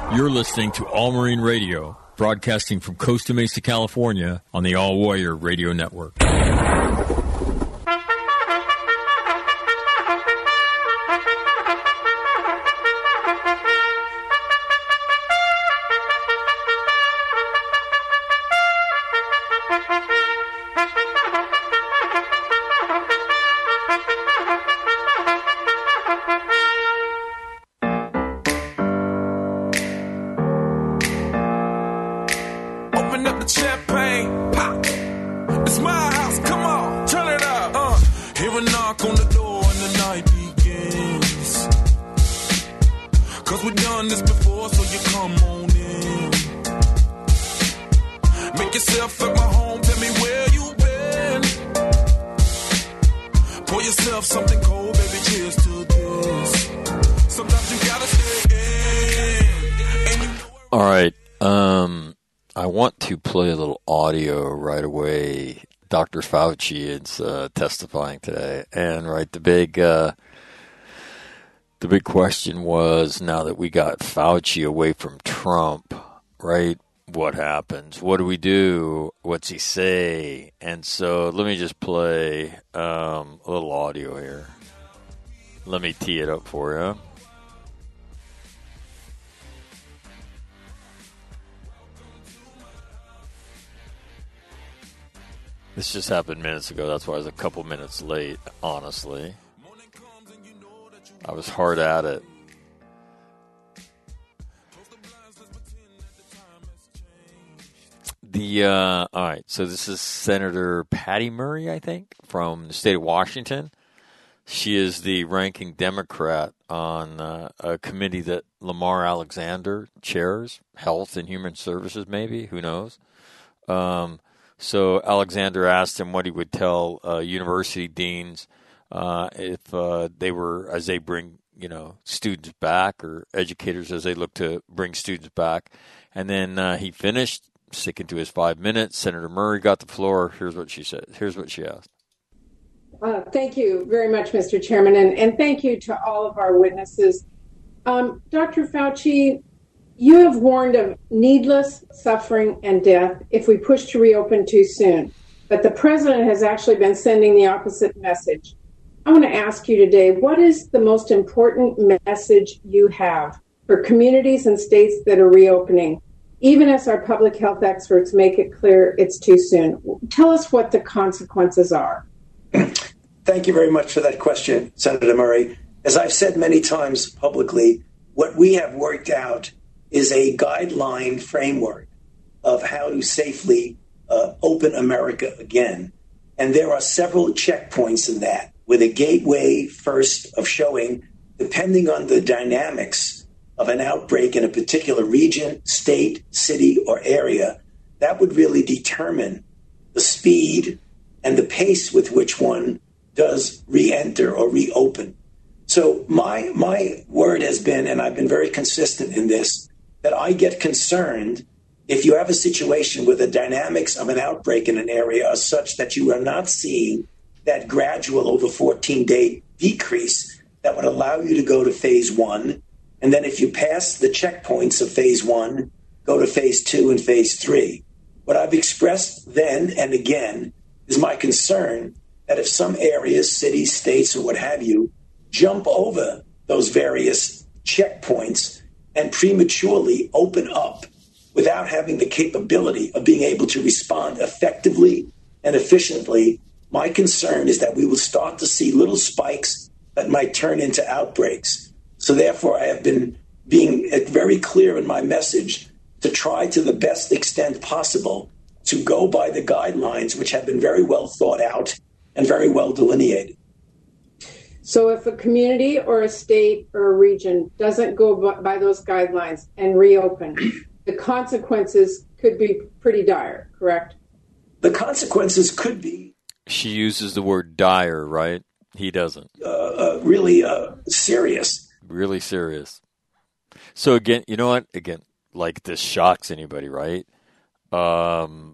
You're listening to All Marine Radio, broadcasting from Costa Mesa, California, on the All Warrior Radio Network. Play a little audio right away. Dr. Fauci is testifying today, and the big question was, now that we got Fauci away from Trump, right? What happens? What do we do? What's he say? And so let me just play a little audio here. Let me tee it up for you. This just happened minutes ago. That's why I was a couple minutes late, honestly. I was hard at it. All right, so this is Senator Patty Murray, I think, from the state of Washington. She is the ranking Democrat on a committee that Lamar Alexander chairs, Health and Human Services, maybe, who knows. So Alexander asked him what he would tell university deans if they were, as they bring, students back, or educators as they look to bring students back. And then he finished, sticking to his 5 minutes. Senator Murray got the floor. Here's what she said. Here's what she asked. Thank you very much, Mr. Chairman, and thank you to all of our witnesses. Dr. Fauci, you have warned of needless suffering and death if we push to reopen too soon. But the president has actually been sending the opposite message. I want to ask you today, what is the most important message you have for communities and states that are reopening, even as our public health experts make it clear it's too soon? Tell us what the consequences are. Thank you very much for that question, Senator Murray. As I've said many times publicly, what we have worked out is a guideline framework of how to safely open America again. And there are several checkpoints in that, with a gateway first of showing, depending on the dynamics of an outbreak in a particular region, state, city, or area, that would really determine the speed and the pace with which one does re-enter or reopen. So my word has been, and I've been very consistent in this, that I get concerned if you have a situation where the dynamics of an outbreak in an area are such that you are not seeing that gradual over 14-day decrease that would allow you to go to phase one. And then if you pass the checkpoints of phase one, go to phase two and phase three. What I've expressed then and again is my concern that if some areas, cities, states, or what have you, jump over those various checkpoints and prematurely open up without having the capability of being able to respond effectively and efficiently, my concern is that we will start to see little spikes that might turn into outbreaks. So therefore, I have been being very clear in my message to try to the best extent possible to go by the guidelines, which have been very well thought out and very well delineated. So if a community or a state or a region doesn't go by those guidelines and reopen, the consequences could be pretty dire, correct? The consequences could be... She uses the word dire, right? He doesn't. Really serious. Really serious. So again, you know what? Again, like this shocks anybody, right? Not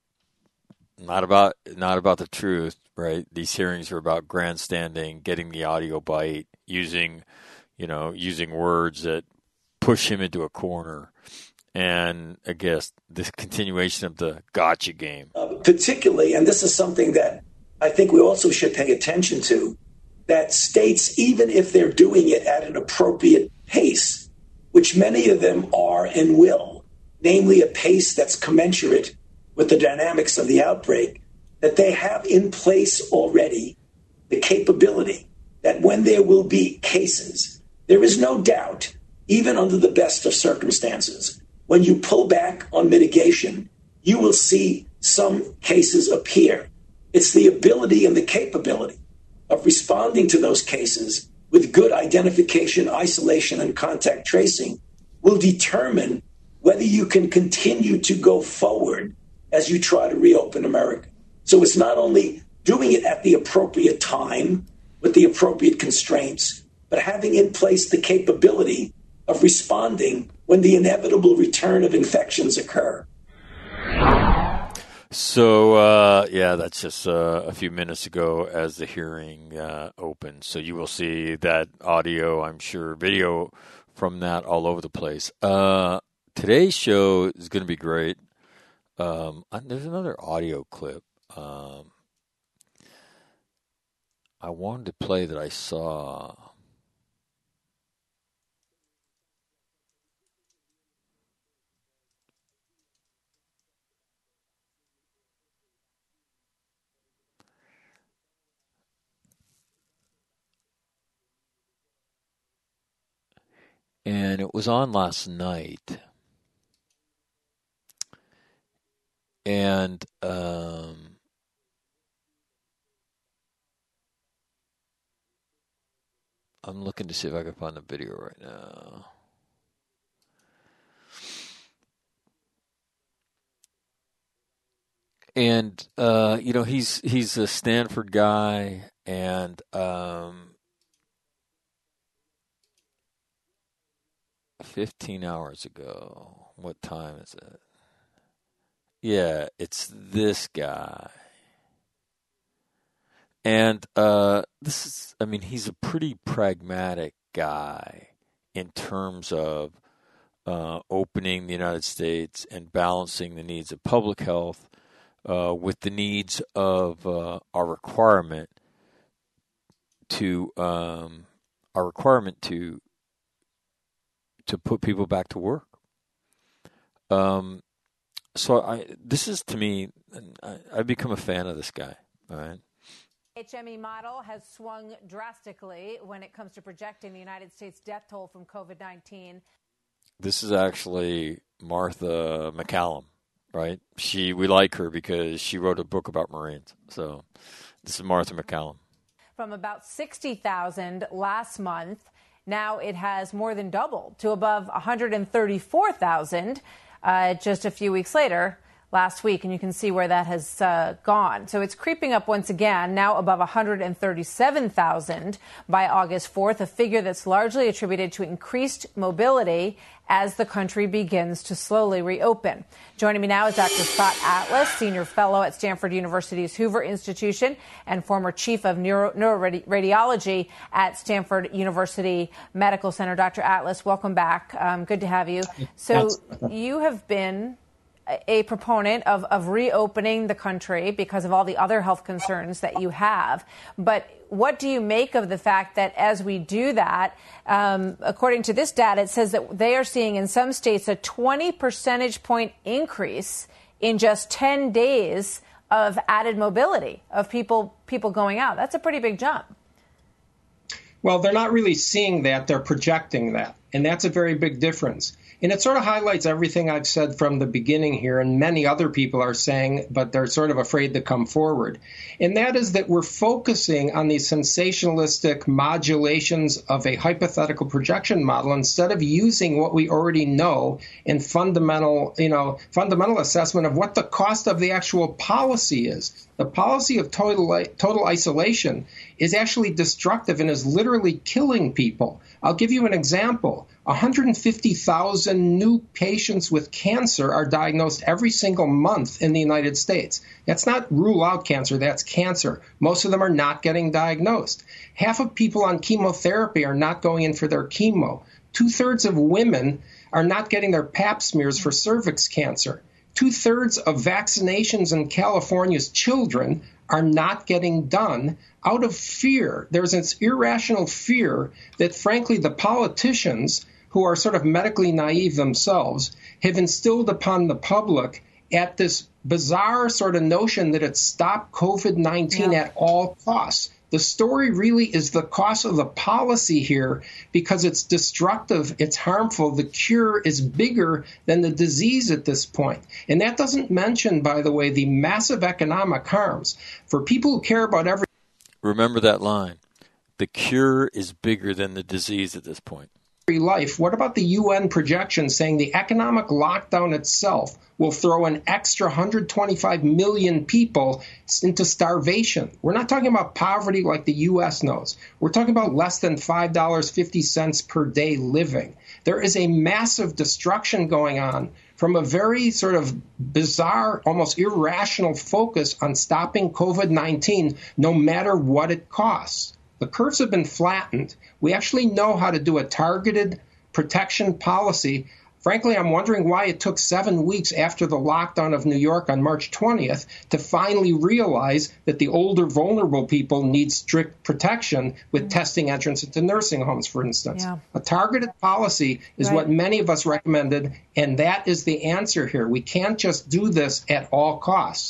about the truth, right? These hearings are about grandstanding, getting the audio bite, using words that push him into a corner. And I guess the continuation of the gotcha game. Particularly, and this is something that I think we also should pay attention to, that states, even if they're doing it at an appropriate pace, which many of them are and will, namely a pace that's commensurate with the dynamics of the outbreak, that they have in place already the capability that when there will be cases, there is no doubt, even under the best of circumstances, when you pull back on mitigation, you will see some cases appear. It's the ability and the capability of responding to those cases with good identification, isolation, and contact tracing will determine whether you can continue to go forward as you try to reopen America. So it's not only doing it at the appropriate time with the appropriate constraints, but having in place the capability of responding when the inevitable return of infections occur. So, that's just a few minutes ago as the hearing opened. So you will see that audio, I'm sure, video from that all over the place. Today's show is going to be great. There's another audio clip I wanted to play that I saw. And it was on last night. And I'm looking to see if I can find the video right now. And he's a Stanford guy, and 15 hours ago. What time is it? Yeah, it's this guy. And he's a pretty pragmatic guy in terms of opening the United States and balancing the needs of public health with the needs of our requirement to put people back to work. So this is, to me, I've become a fan of this guy. All right. HME model has swung drastically when it comes to projecting the United States death toll from COVID-19. This is actually Martha MacCallum, right? We like her because she wrote a book about Marines. So this is Martha MacCallum. From about 60,000 last month, now it has more than doubled to above 134,000 just a few weeks later. Last week, and you can see where that has gone. So it's creeping up once again, now above 137,000 by August 4th, a figure that's largely attributed to increased mobility as the country begins to slowly reopen. Joining me now is Dr. Scott Atlas, Senior Fellow at Stanford University's Hoover Institution and former Chief of Neuroradiology at Stanford University Medical Center. Dr. Atlas, welcome back. Good to have you. So you have been a proponent of reopening the country because of all the other health concerns that you have. But what do you make of the fact that as we do that, according to this data, it says that they are seeing in some states a 20 percentage point increase in just 10 days of added mobility of people going out? That's a pretty big jump. Well, they're not really seeing that. They're projecting that. And that's a very big difference. And it sort of highlights everything I've said from the beginning here, and many other people are saying, but they're sort of afraid to come forward. And that is that we're focusing on these sensationalistic modulations of a hypothetical projection model instead of using what we already know in fundamental assessment of what the cost of the actual policy is. The policy of total isolation is actually destructive and is literally killing people. I'll give you an example. 150,000 new patients with cancer are diagnosed every single month in the United States. That's not rule out cancer, that's cancer. Most of them are not getting diagnosed. Half of people on chemotherapy are not going in for their chemo. 2/3 of women are not getting their pap smears for cervix cancer. 2/3 of vaccinations in California's children are not getting done out of fear. There's this irrational fear that, frankly, the politicians, who are sort of medically naive themselves, have instilled upon the public at this bizarre sort of notion that it's stop COVID-19 at all costs. The story really is the cost of the policy here, because it's destructive, it's harmful. The cure is bigger than the disease at this point. And that doesn't mention, by the way, the massive economic harms. For people who care about everything. Remember that line. The cure is bigger than the disease at this point. Life. What about the UN projection saying the economic lockdown itself will throw an extra 125 million people into starvation? We're not talking about poverty like the U.S. knows. We're talking about less than $5.50 per day living. There is a massive destruction going on from a very sort of bizarre, almost irrational focus on stopping COVID-19, no matter what it costs. The curves have been flattened. We actually know how to do a targeted protection policy. Frankly, I'm wondering why it took 7 weeks after the lockdown of New York on March 20th to finally realize that the older, vulnerable people need strict protection with testing entrance into nursing homes, for instance. Yeah. A targeted policy is what many of us recommended, and that is the answer here. We can't just do this at all costs.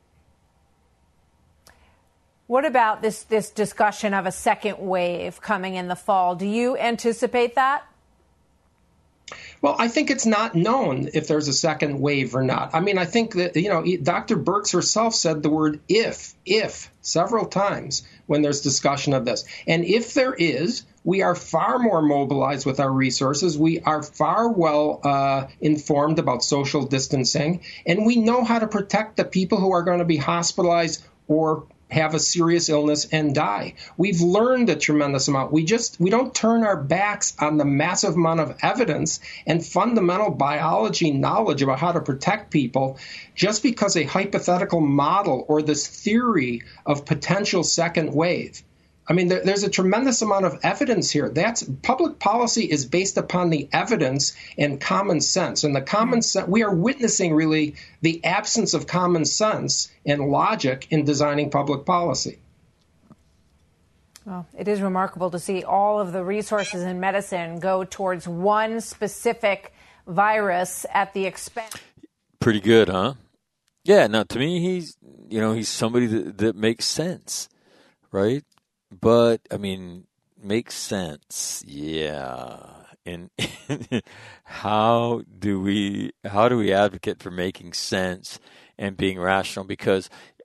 What about this discussion of a second wave coming in the fall? Do you anticipate that? Well, I think it's not known if there's a second wave or not. I mean, I think that, Dr. Birx herself said the word if several times when there's discussion of this. And if there is, we are far more mobilized with our resources. We are far well informed about social distancing, and we know how to protect the people who are going to be hospitalized or have a serious illness and die. We've learned a tremendous amount. We don't turn our backs on the massive amount of evidence and fundamental biology knowledge about how to protect people just because a hypothetical model or this theory of potential second wave. I mean, there's a tremendous amount of evidence here. Public policy is based upon the evidence and common sense. And the common sense, we are witnessing really the absence of common sense and logic in designing public policy. Well, it is remarkable to see all of the resources in medicine go towards one specific virus at the expense. Pretty good, huh? Yeah. Now, to me, he's somebody that makes sense, right? But, I mean, makes sense, yeah. And how do we advocate for making sense and being rational? Because,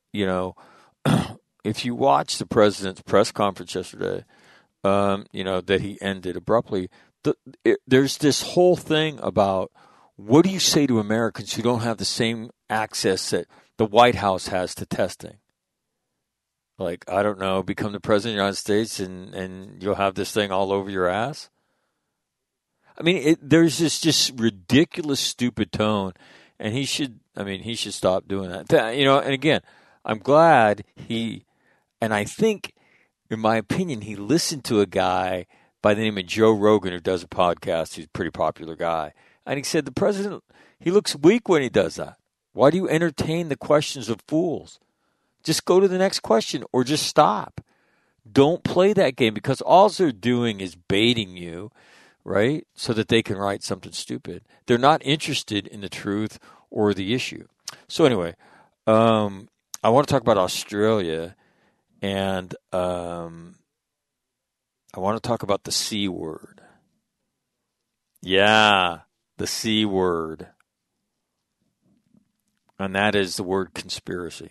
if you watch the president's press conference yesterday, that he ended abruptly, there's this whole thing about what do you say to Americans who don't have the same access that the White House has to testing? Like, I don't know, become the president of the United States and you'll have this thing all over your ass? I mean, there's this just ridiculous, stupid tone, and he should stop doing that. And again, I'm glad and I think, in my opinion, he listened to a guy by the name of Joe Rogan who does a podcast. He's a pretty popular guy. And he said, the president, he looks weak when he does that. Why do you entertain the questions of fools? Just go to the next question or just stop. Don't play that game, because all they're doing is baiting you, right, so that they can write something stupid. They're not interested in the truth or the issue. So anyway, I want to talk about Australia, and I want to talk about the C word. Yeah, the C word. And that is the word conspiracy.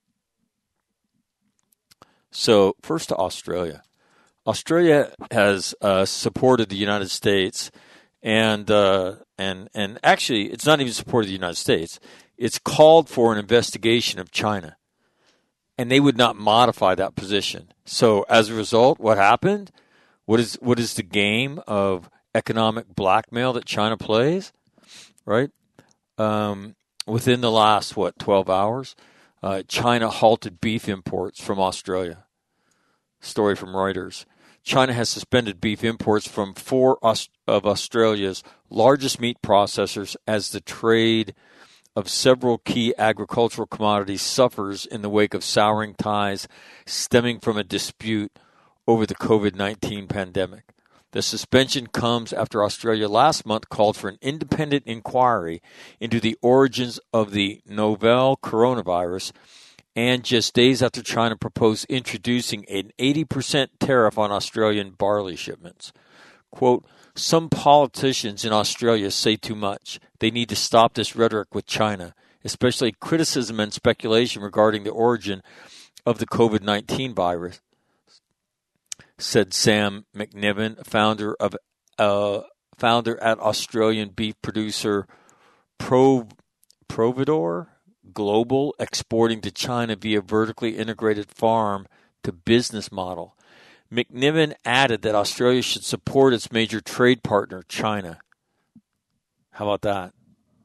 So first to Australia. Australia has supported the United States, and actually it's not even supported the United States. It's called for an investigation of China, and they would not modify that position. So as a result, what happened? What is the game of economic blackmail that China plays? Right? Within the last 12 hours. China halted beef imports from Australia. Story from Reuters. China has suspended beef imports from 4 of Australia's largest meat processors as the trade of several key agricultural commodities suffers in the wake of souring ties stemming from a dispute over the COVID-19 pandemic. The suspension comes after Australia last month called for an independent inquiry into the origins of the novel coronavirus, and just days after China proposed introducing an 80% tariff on Australian barley shipments. Quote, some politicians in Australia say too much. They need to stop this rhetoric with China, especially criticism and speculation regarding the origin of the COVID-19 virus, said Sam McNiven, founder at Australian beef producer Providor Global, exporting to China via vertically integrated farm to business model. McNiven added that Australia should support its major trade partner, China. How about that?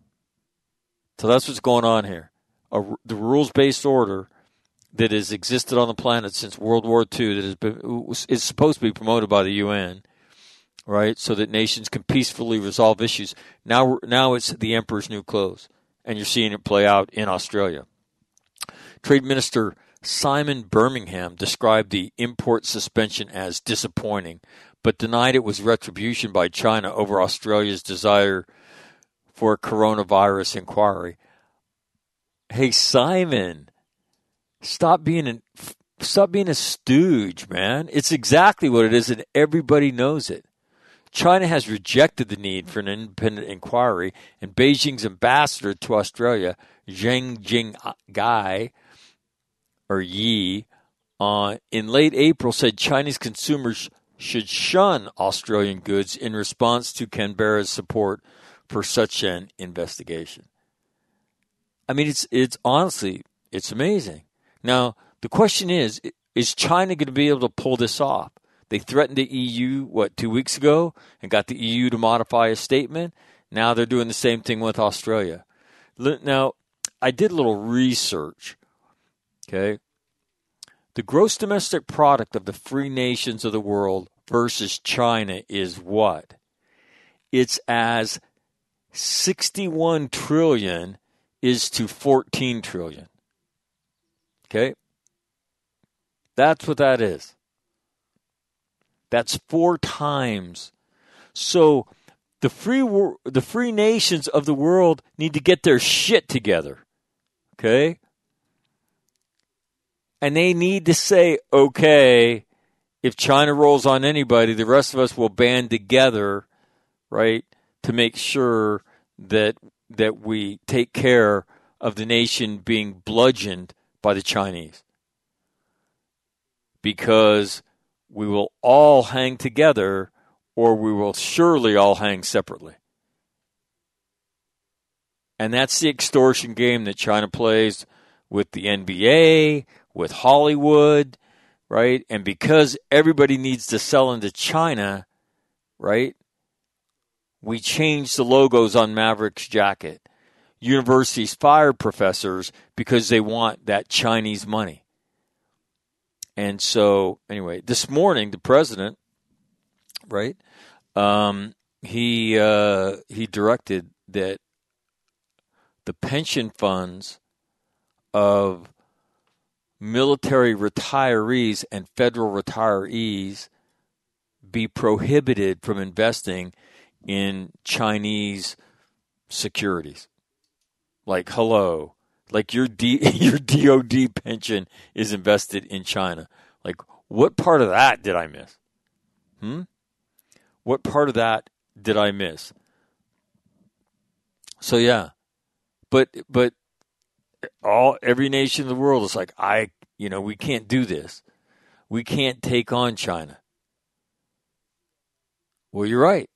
So that's what's going on here. The rules-based order that has existed on the planet since World War II is supposed to be promoted by the UN, right? So that nations can peacefully resolve issues. Now it's the emperor's new clothes, and you're seeing it play out in Australia. Trade Minister Simon Birmingham described the import suspension as disappointing, but denied it was retribution by China over Australia's desire for a coronavirus inquiry. Hey, Simon, stop being a stooge, man. It's exactly what it is, and everybody knows it. China has rejected the need for an independent inquiry, and Beijing's ambassador to Australia, Zheng Jinggai, or Yi, in late April said Chinese consumers should shun Australian goods in response to Canberra's support for such an investigation. I mean, it's honestly, it's amazing. Now, the question is China going to be able to pull this off? They threatened the EU, 2 weeks ago, and got the EU to modify a statement. Now they're doing the same thing with Australia. Now, I did a little research, okay? The gross domestic product of the free nations of the world versus China is what? It's as 61 trillion is to 14 trillion. Okay? That's what that is. That's 4 times. So the free nations of the world need to get their shit together. Okay? And they need to say, okay, if China rolls on anybody, the rest of us will band together, right, to make sure that we take care of the nation being bludgeoned by the Chinese. Because we will all hang together, or we will surely all hang separately. And that's the extortion game that China plays with the NBA, with Hollywood, right? And because everybody needs to sell into China, right, we changed the logos on Maverick's jacket. Universities fire professors because they want that Chinese money. And so, anyway, this morning, the president, right, he directed that the pension funds of military retirees and federal retirees be prohibited from investing in Chinese securities. Like, hello. Like your DOD pension is invested in China. Like, what part of that did I miss? What part of that did I miss? So yeah, but every nation in the world is like, we can't do this. We can't take on China. Well, you're right.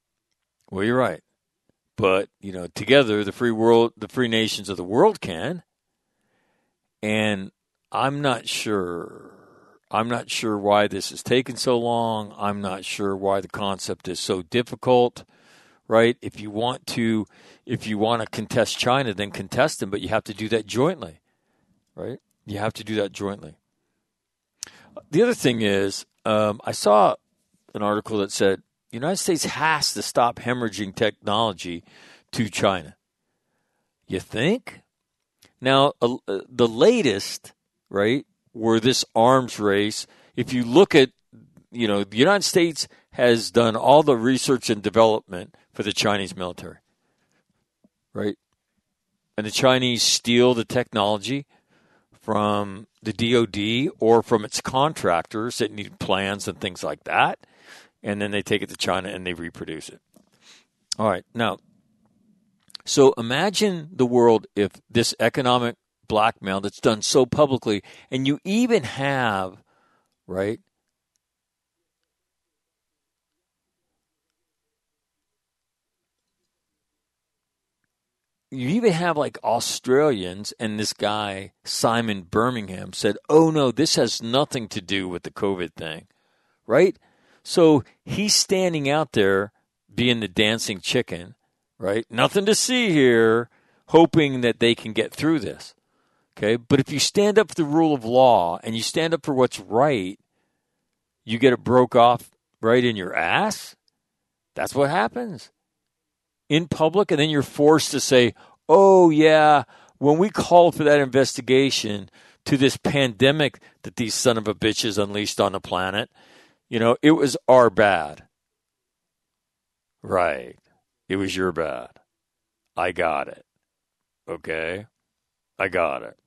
But, together the free nations of the world can. And I'm not sure why this has taken so long. I'm not sure why the concept is so difficult, right? If you want to contest China, then contest them, but you have to do that jointly, right? You have to do that jointly. The other thing is, I saw an article that said the United States has to stop hemorrhaging technology to China. You think? Now, the latest, right, were this arms race. If you look at, the United States has done all the research and development for the Chinese military, right? And the Chinese steal the technology from the DOD or from its contractors that need plans and things like that, and then they take it to China and they reproduce it. All right, now, so imagine the world if this economic blackmail that's done so publicly, and you even have, right, you even have like Australians, and this guy, Simon Birmingham, said, oh no, this has nothing to do with the COVID thing, right? So he's standing out there being the dancing chicken, right? Nothing to see here, hoping that they can get through this, okay? But if you stand up for the rule of law and you stand up for what's right, you get it broke off right in your ass. That's what happens in public, and then you're forced to say, oh, yeah, when we called for that investigation to this pandemic that these son of a bitches unleashed on the planet, it was our bad. Right. It was your bad. I got it. Okay? I got it.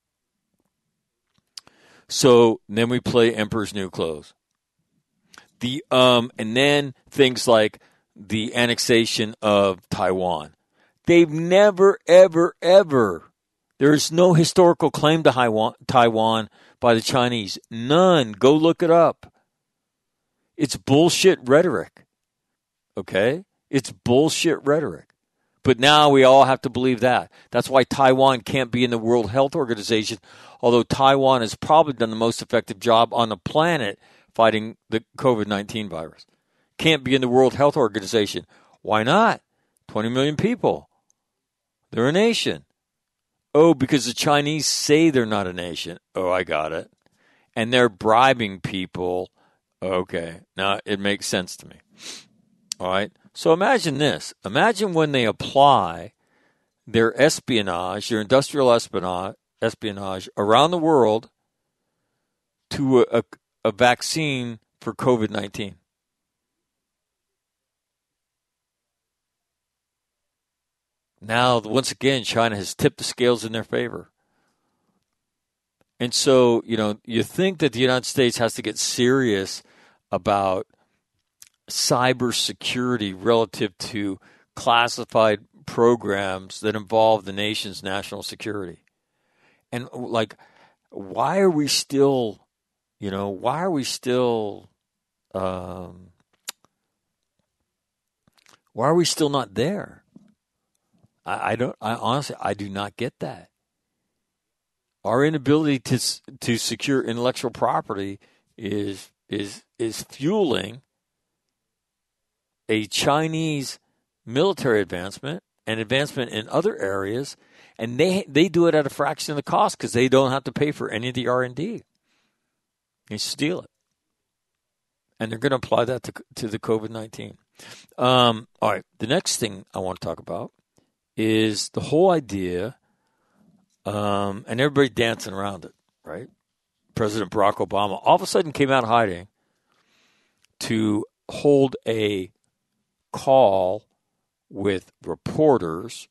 So then we play Emperor's New Clothes. And then things like the annexation of Taiwan. They've never, ever, ever, there's no historical claim to Taiwan by the Chinese. None. Go look it up. It's bullshit rhetoric. Okay? It's bullshit rhetoric. But now we all have to believe that. That's why Taiwan can't be in the World Health Organization, although Taiwan has probably done the most effective job on the planet fighting the COVID-19 virus. Can't be in the World Health Organization. Why not? 20 million people. They're a nation. Oh, because the Chinese say they're not a nation. Oh, I got it. And they're bribing people. Okay. Now it makes sense to me. All right. So imagine this. Imagine when they apply their espionage, their industrial espionage around the world to a vaccine for COVID-19. Now, once again, China has tipped the scales in their favor. And so, you think that the United States has to get serious about cybersecurity relative to classified programs that involve the nation's national security. And, why are we still not there? I honestly, I do not get that. Our inability to secure intellectual property is fueling a Chinese military advancement and advancement in other areas, and they do it at a fraction of the cost because they don't have to pay for any of the R&D. They steal it. And they're going to apply that to the COVID-19. All right, the next thing I want to talk about is the whole idea, and everybody dancing around it, right? President Barack Obama all of a sudden came out of hiding to hold a call with reporters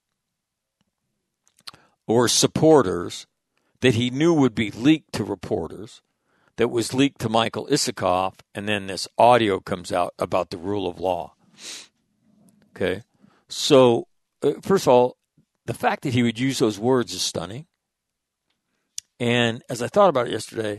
or supporters that he knew would be leaked to reporters, that was leaked to Michael Isikoff, and then this audio comes out about the rule of law. Okay? So, first of all, the fact that he would use those words is stunning. And as I thought about it yesterday,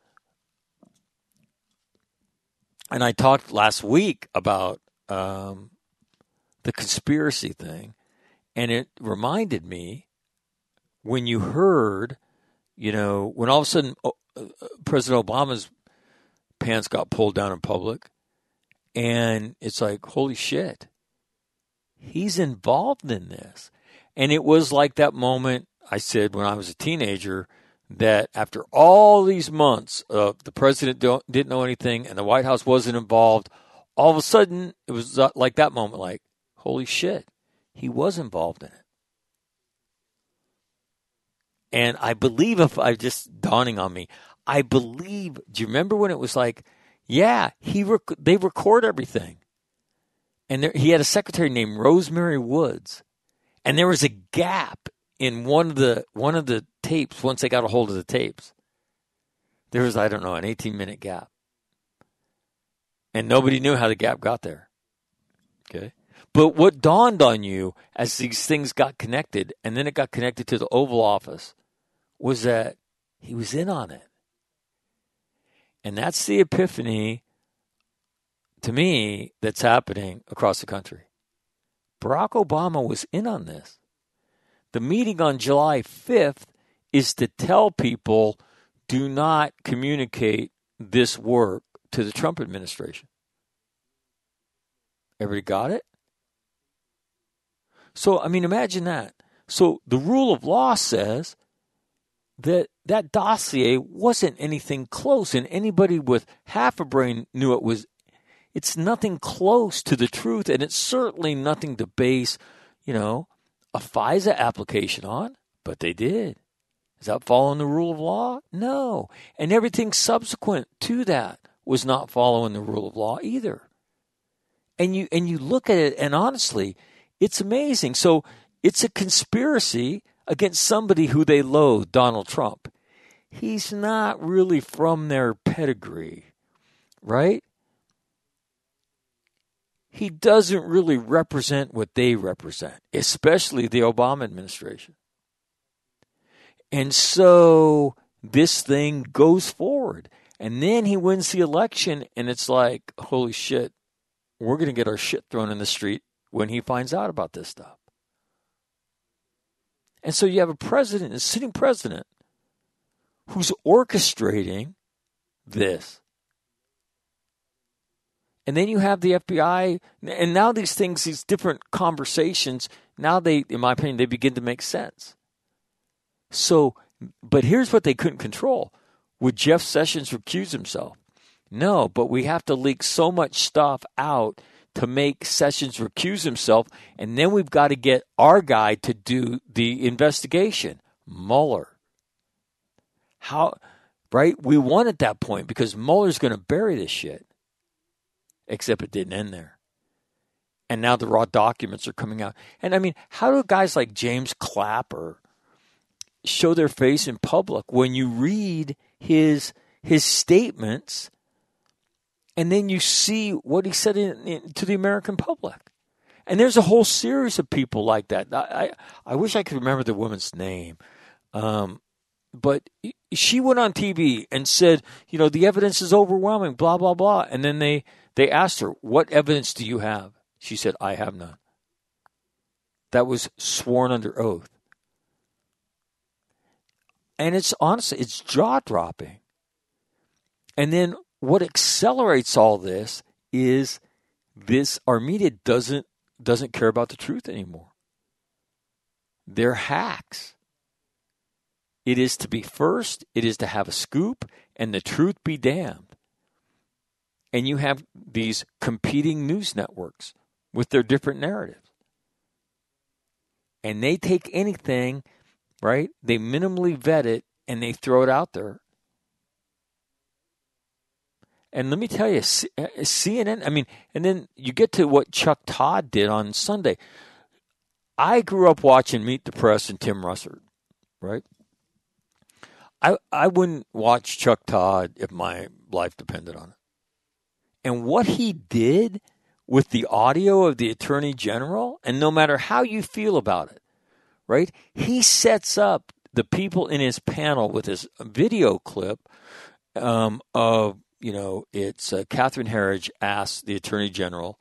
and I talked last week about the conspiracy thing, and it reminded me when you heard, when all of a sudden President Obama's pants got pulled down in public, and it's like, holy shit, he's involved in this. And it was like that moment I said when I was a teenager that after all these months of the president didn't know anything and the White House wasn't involved, all of a sudden it was like that moment, like, holy shit, he was involved in it. And I believe, dawning on me, I believe, do you remember when it was like, yeah, they record everything. And he had a secretary named Rosemary Woods. And there was a gap in one of the tapes once they got a hold of the tapes. There was, I don't know, an 18-minute gap. And nobody knew how the gap got there. Okay? But what dawned on you as these things got connected, and then it got connected to the Oval Office, was that he was in on it. And that's the epiphany, to me, that's happening across the country. Barack Obama was in on this. The meeting on July 5th is to tell people, do not communicate this work to the Trump administration. Everybody got it? So, I mean, imagine that. So the rule of law says that dossier wasn't anything close, and anybody with half a brain knew it's nothing close to the truth, and it's certainly nothing to base, a FISA application on, but they did. Is that following the rule of law? No. And everything subsequent to that was not following the rule of law either. And you look at it, and honestly, it's amazing. So it's a conspiracy against somebody who they loathe, Donald Trump. He's not really from their pedigree, right? He doesn't really represent what they represent, especially the Obama administration. And so this thing goes forward. And then he wins the election, and it's like, holy shit, we're going to get our shit thrown in the street when he finds out about this stuff. And so you have a sitting president, who's orchestrating this. And then you have the FBI, and now these different conversations, now they, in my opinion, they begin to make sense. So, but here's what they couldn't control. Would Jeff Sessions recuse himself? No, but we have to leak so much stuff out to make Sessions recuse himself, and then we've got to get our guy to do the investigation, Mueller. How, right? We won at that point because Mueller's going to bury this shit. Except it didn't end there. And now the raw documents are coming out. And I mean, how do guys like James Clapper show their face in public when you read his statements and then you see what he said to the American public? And there's a whole series of people like that. I wish I could remember the woman's name. But she went on TV and said, the evidence is overwhelming, blah, blah, blah. And then they asked her, what evidence do you have? She said, I have none. That was sworn under oath. And it's honestly, it's jaw-dropping. And then what accelerates all this is our media doesn't care about the truth anymore. They're hacks. It is to be first, it is to have a scoop, and the truth be damned. And you have these competing news networks with their different narratives. And they take anything, right? They minimally vet it, and they throw it out there. And let me tell you, CNN, and then you get to what Chuck Todd did on Sunday. I grew up watching Meet the Press and Tim Russert, right? I wouldn't watch Chuck Todd if my life depended on it. And what he did with the audio of the Attorney General, and no matter how you feel about it, right? He sets up the people in his panel with his video clip of, it's Catherine Herridge asks the Attorney General,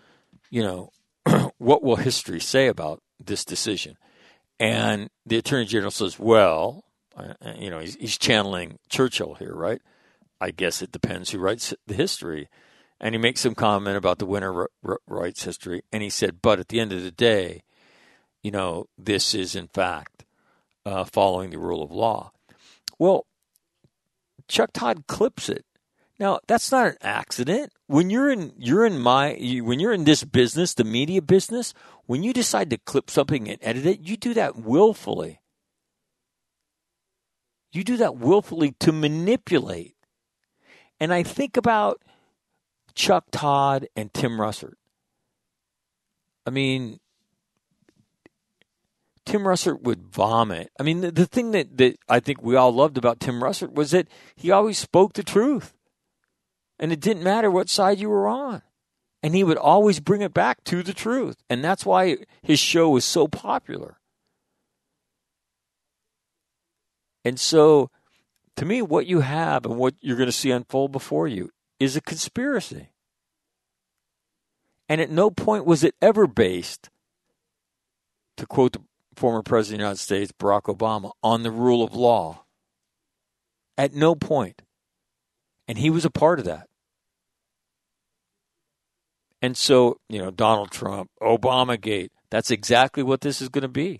what will history say about this decision? And the Attorney General says, well, he's channeling Churchill here, right? I guess it depends who writes the history. And he makes some comment about the winner writes history. And he said, but at the end of the day, this is in fact following the rule of law. Well, Chuck Todd clips it. Now, that's not an accident. When you're in this business, the media business, when you decide to clip something and edit it, you do that willfully. You do that willfully to manipulate. And I think about Chuck Todd and Tim Russert. I mean, Tim Russert would vomit. I mean, the thing that I think we all loved about Tim Russert was that he always spoke the truth. And it didn't matter what side you were on. And he would always bring it back to the truth. And that's why his show was so popular. And so, to me, what you have and what you're going to see unfold before you is a conspiracy. And at no point was it ever based, to quote the former President of the United States, Barack Obama, on the rule of law. At no point. And he was a part of that. And so, Donald Trump, Obamagate, that's exactly what this is going to be.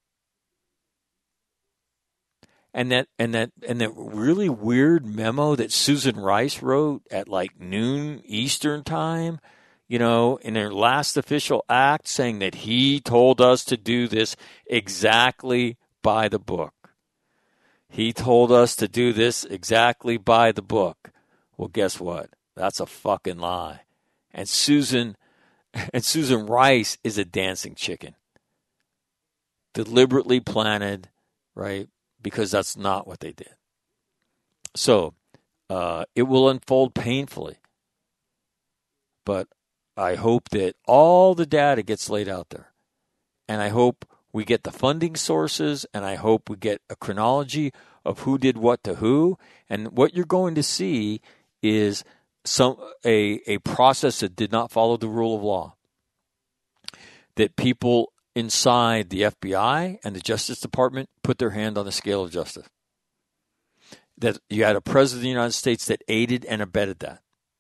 And that really weird memo that Susan Rice wrote at like noon Eastern time, in her last official act, saying that he told us to do this exactly by the book. He told us to do this exactly by the book. Well, guess what? That's a fucking lie. And Susan Rice is a dancing chicken. Deliberately planted, right? Because that's not what they did. So, it will unfold painfully. But I hope that all the data gets laid out there. And I hope we get the funding sources, and I hope we get a chronology of who did what to who. And what you're going to see is a process that did not follow the rule of law. That people inside the FBI and the Justice Department put their hand on the scale of justice. That you had a president of the United States that aided and abetted that.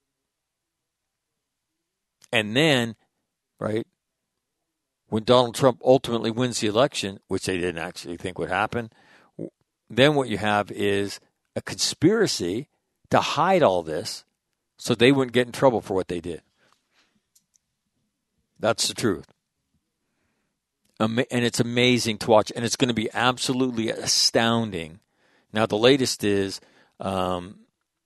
And then, right, when Donald Trump ultimately wins the election, which they didn't actually think would happen, then what you have is a conspiracy to hide all this so they wouldn't get in trouble for what they did. That's the truth. And it's amazing to watch, and it's going to be absolutely astounding. Now, the latest is the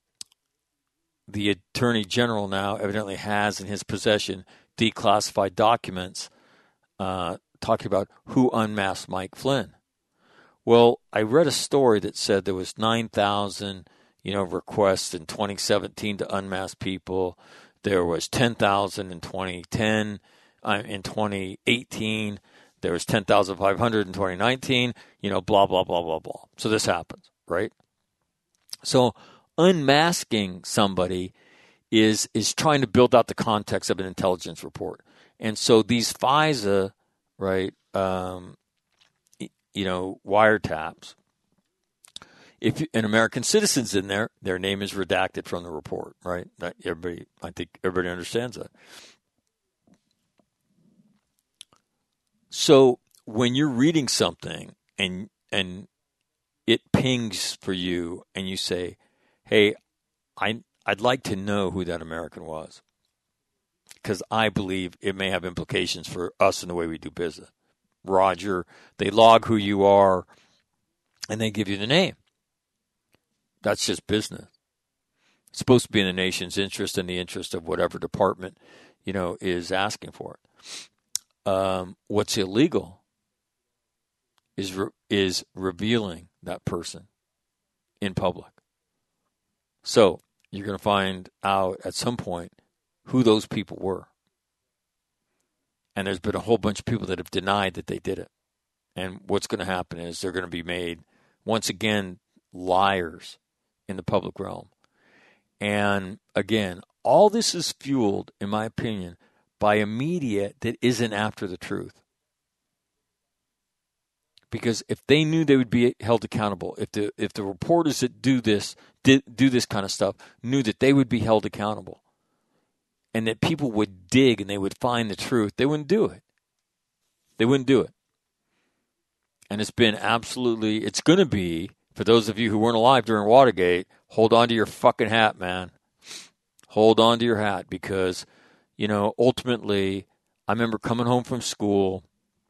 Attorney General now evidently has in his possession declassified documents talking about who unmasked Mike Flynn. Well, I read a story that said there was 9,000, requests in 2017 to unmask people. There was 10,000 in 2010. In 2018, there was 10,500 in 2019. Blah blah blah blah blah. So this happens, right? So unmasking somebody is trying to build out the context of an intelligence report. And so these FISA, right, wiretaps, if an American citizen's in there, their name is redacted from the report, right? I think everybody understands that. So when you're reading something and it pings for you and you say, hey, I'd like to know who that American was, because I believe it may have implications for us in the way we do business. Roger, they log who you are, and they give you the name. That's just business. It's supposed to be in the nation's interest and the interest of whatever department, is asking for it. What's illegal is revealing that person in public. So you're going to find out at some point who those people were. And there's been a whole bunch of people that have denied that they did it. And what's going to happen is they're going to be made, once again, liars in the public realm. And again, all this is fueled, in my opinion, by a media that isn't after the truth. Because if they knew they would be held accountable, if the reporters that do this kind of stuff knew that they would be held accountable, and that people would dig and they would find the truth, they wouldn't do it. They wouldn't do it. And it's going to be, For those of you who weren't alive during Watergate, hold on to your fucking hat, man. Hold on to your hat because, ultimately, I remember coming home from school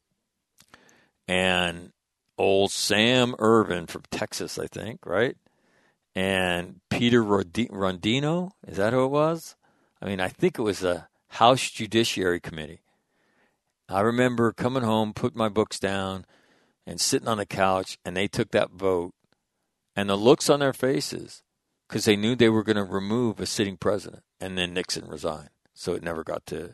and old Sam Ervin from Texas, I think, right? And Peter Rondino, is that who it was? I think it was the House Judiciary Committee. I remember coming home, putting my books down, and sitting on the couch, and they took that vote. And the looks on their faces, because they knew they were going to remove a sitting president, and then Nixon resigned. So it never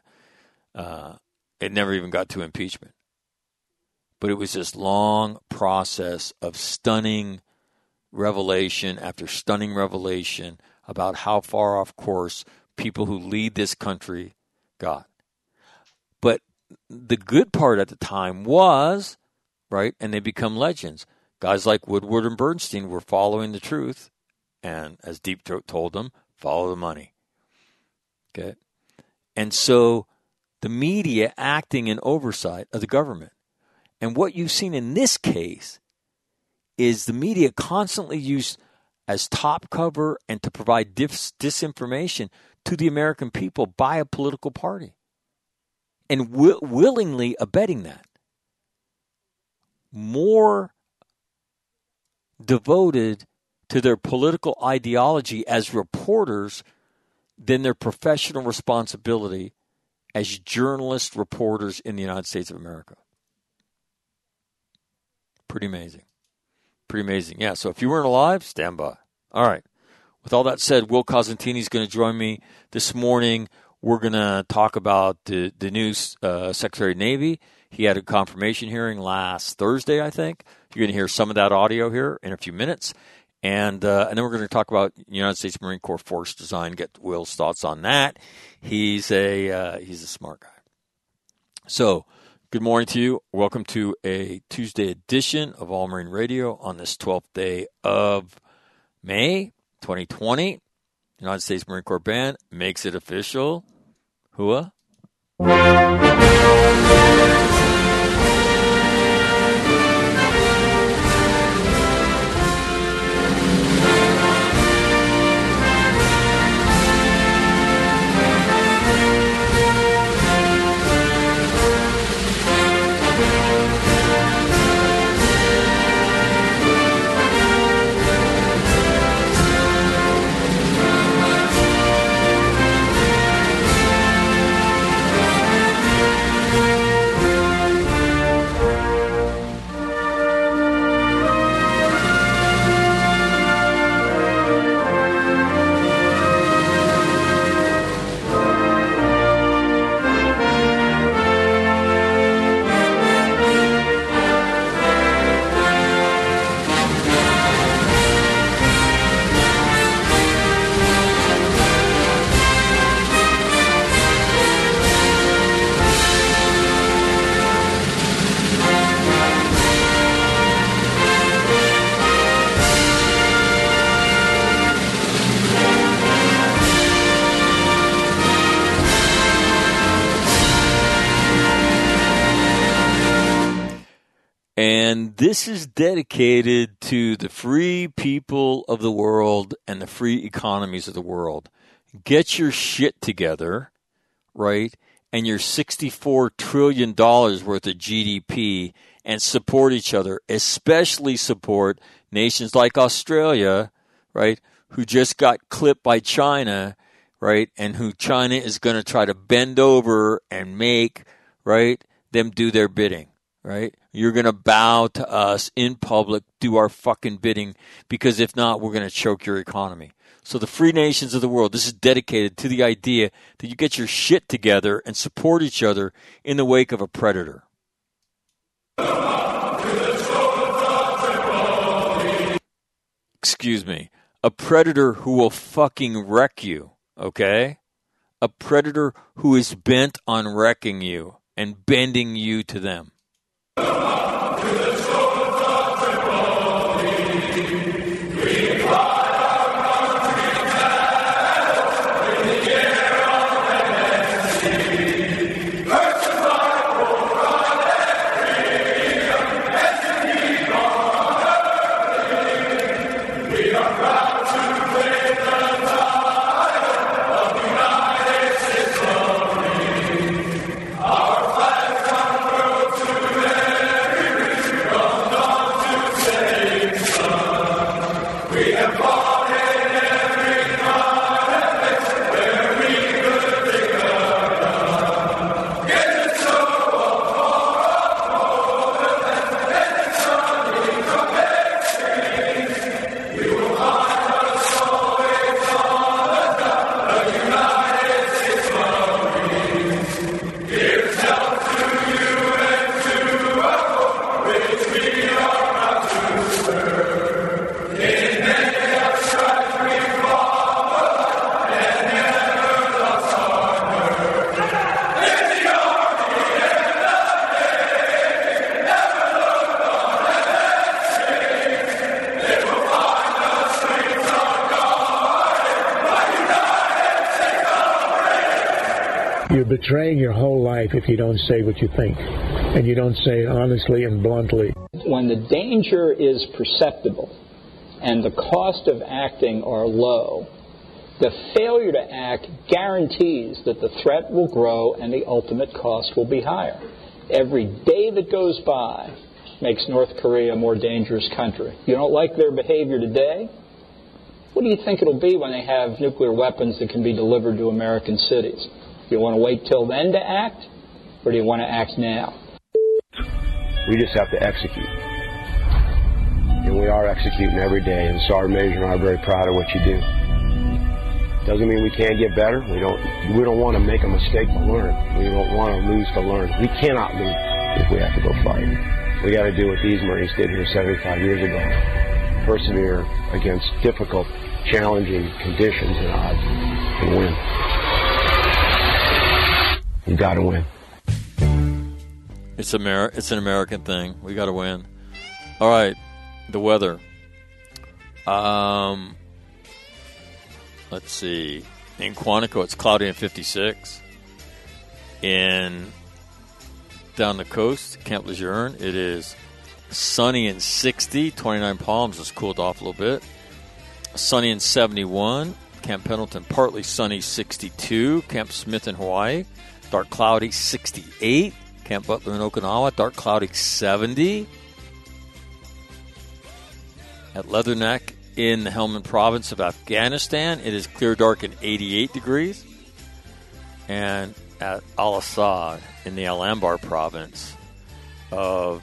even got to impeachment. But it was this long process of stunning revelation after stunning revelation about how far off course people who lead this country got. But the good part at the time was, right, and they become legends. Guys like Woodward and Bernstein were following the truth, and as Deep Throat told them, follow the money. Okay? And so the media acting in oversight of the government. And what you've seen in this case is the media constantly used as top cover and to provide disinformation to the American people by a political party. And willingly abetting that. More devoted to their political ideology as reporters than their professional responsibility as journalist reporters in the United States of America. Pretty amazing. Pretty amazing. Yeah, so if you weren't alive, stand by. All right. With all that said, Will Cosentini is going to join me this morning. We're going to talk about the new Secretary of Navy. He had a confirmation hearing last Thursday, I think. You're going to hear some of that audio here in a few minutes. And then we're going to talk about United States Marine Corps force design, get Will's thoughts on that. He's a smart guy. So, good morning to you. Welcome to a Tuesday edition of All Marine Radio on this 12th day of May 2020. United States Marine Corps Band makes it official. Hua. And this is dedicated to the free people of the world and the free economies of the world. Get your shit together, right? And your $64 trillion worth of GDP and support each other, especially support nations like Australia, right? Who just got clipped by China, right? And who China is going to try to bend over and make, right? Them do their bidding. Right? You're going to bow to us in public, do our fucking bidding, because if not, we're going to choke your economy. So the free nations of the world, this is dedicated to the idea that you get your shit together and support each other in the wake of a predator. Excuse me. A predator who will fucking wreck you, okay? A predator who is bent on wrecking you and bending you to them. You're betraying your whole life if you don't say what you think, and you don't say it honestly and bluntly. When the danger is perceptible and the cost of acting are low, the failure to act guarantees that the threat will grow and the ultimate cost will be higher. Every day that goes by makes North Korea a more dangerous country. You don't like their behavior today? What do you think it'll be when they have nuclear weapons that can be delivered to American cities? Do you want to wait till then to act, or do you want to act now? We just have to execute. And we are executing every day, and Sergeant Major and I are very proud of what you do. Doesn't mean we can't get better. We don't want to make a mistake to learn. We don't want to lose to learn. We cannot lose if we have to go fight. We got to do what these Marines did here 75 years ago. Persevere against difficult, challenging conditions and odds and win. You got to win. It's an American thing. We got to win. All right, the weather. Let's see. In Quantico, it's cloudy and 56. Down the coast, Camp Lejeune, it is sunny and 60. 29 Palms has cooled off a little bit. Sunny and 71. Camp Pendleton, partly sunny, 62. Camp Smith in Hawaii, dark cloudy, 68. Camp Butler in Okinawa, dark cloudy, 70. At Leatherneck in the Helmand province of Afghanistan, it is clear dark and 88 degrees. And at Al-Assad in the Al-Anbar province of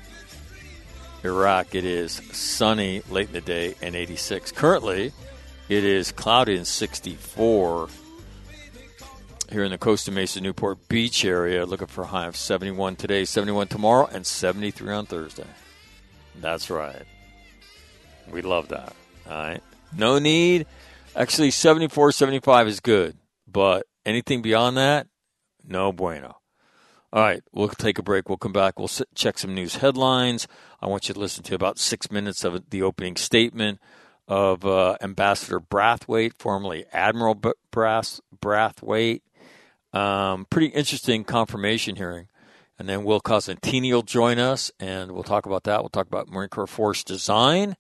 Iraq, it is sunny late in the day and 86. Currently, it is cloudy and 64 here in the Costa Mesa Newport Beach area. Looking for a high of 71 today, 71 tomorrow, and 73 on Thursday. That's right. We love that. All right. No need. Actually, 74, 75 is good. But anything beyond that, no bueno. All right. We'll take a break. We'll come back. We'll check some news headlines. I want you to listen to about 6 minutes of the opening statement of Ambassador Brathwaite, formerly Admiral Brathwaite. Pretty interesting confirmation hearing. And then Will Cosentini will join us, and we'll talk about that. We'll talk about Marine Corps Force Design.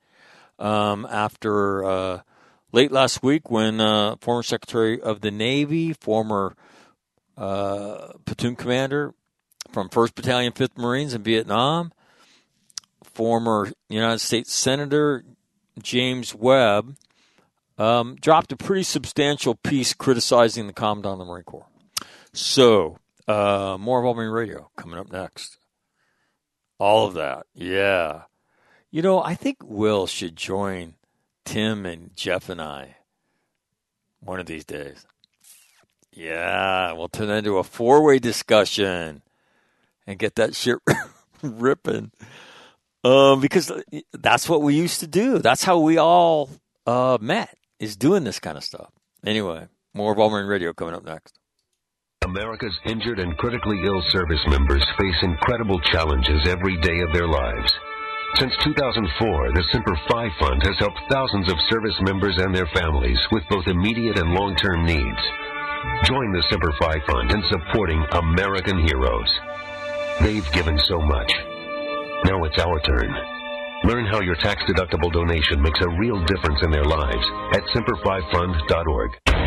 After late last week when former Secretary of the Navy, former platoon commander from 1st Battalion, 5th Marines in Vietnam, former United States Senator James Webb, dropped a pretty substantial piece criticizing the Commandant of the Marine Corps. So, more of All Marine Radio coming up next. All of that, yeah. You know, I think Will should join Tim and Jeff and I one of these days. Yeah, we'll turn that into a 4-way discussion and get that shit ripping. Because that's what we used to do. That's how we all met, is doing this kind of stuff. Anyway, more of All Marine Radio coming up next. America's injured and critically ill service members face incredible challenges every day of their lives. Since 2004, the Semper Fi Fund has helped thousands of service members and their families with both immediate and long-term needs. Join the Semper Fi Fund in supporting American heroes. They've given so much. Now it's our turn. Learn how your tax-deductible donation makes a real difference in their lives at SemperFiFund.org.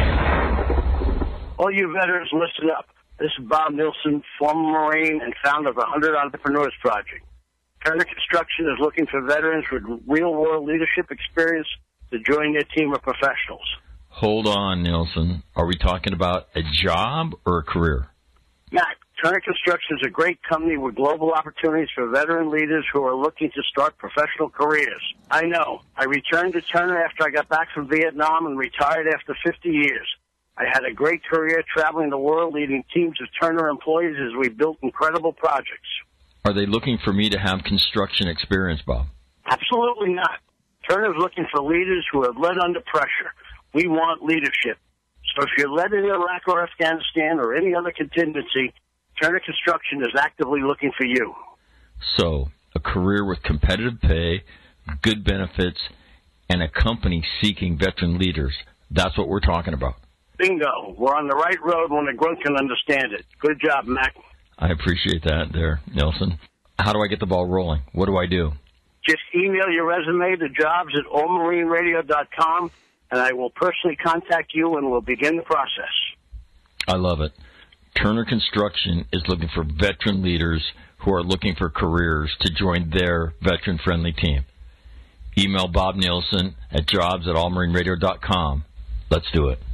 All you veterans, listen up. This is Bob Nilsson, former Marine and founder of the 100 Entrepreneurs Project. Turner Construction is looking for veterans with real-world leadership experience to join their team of professionals. Hold on, Nilsson. Are we talking about a job or a career? Matt, Turner Construction is a great company with global opportunities for veteran leaders who are looking to start professional careers. I know. I returned to Turner after I got back from Vietnam and retired after 50 years. I had a great career traveling the world, leading teams of Turner employees as we built incredible projects. Are they looking for me to have construction experience, Bob? Absolutely not. Turner's looking for leaders who have led under pressure. We want leadership. So if you're led in Iraq or Afghanistan or any other contingency, Turner Construction is actively looking for you. So, a career with competitive pay, good benefits, and a company seeking veteran leaders. That's what we're talking about. Bingo. We're on the right road when the grunt can understand it. Good job, Mac. I appreciate that there, Nelson. How do I get the ball rolling? What do I do? Just email your resume to jobs@allmarineradio.com, and I will personally contact you, and we'll begin the process. I love it. Turner Construction is looking for veteran leaders who are looking for careers to join their veteran-friendly team. Email Bob Nielsen at jobs@allmarineradio.com. Let's do it.